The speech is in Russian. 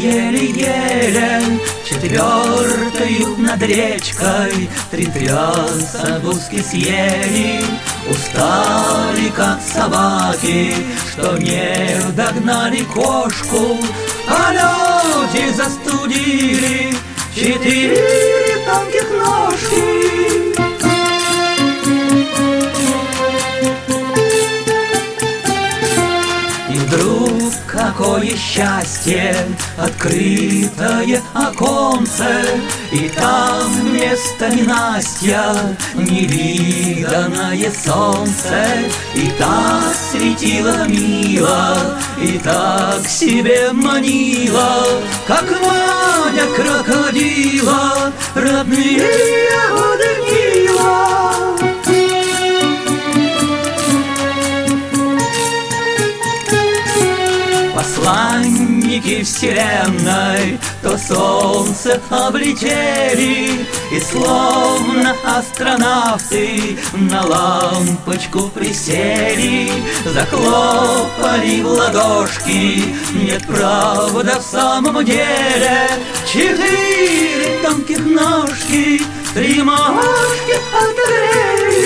еле-еле, четвертою над речкой три тряса гуски съели. Устали, как собаки, что не догнали кошку, а люди застудили четыре тонких ножки. И вдруг какое счастье, открытое оконце, и там вместо ненастья невиданное солнце. И так светило мило, и так себе манило, как Маня крокодила, родные воды Нила. Посланники вселенной то солнце облетели, и словно астронавты на лампочку присели, захлопали в ладошки. Нет, правда, в самом деле четыре тонких ножки, три мошки отогрели.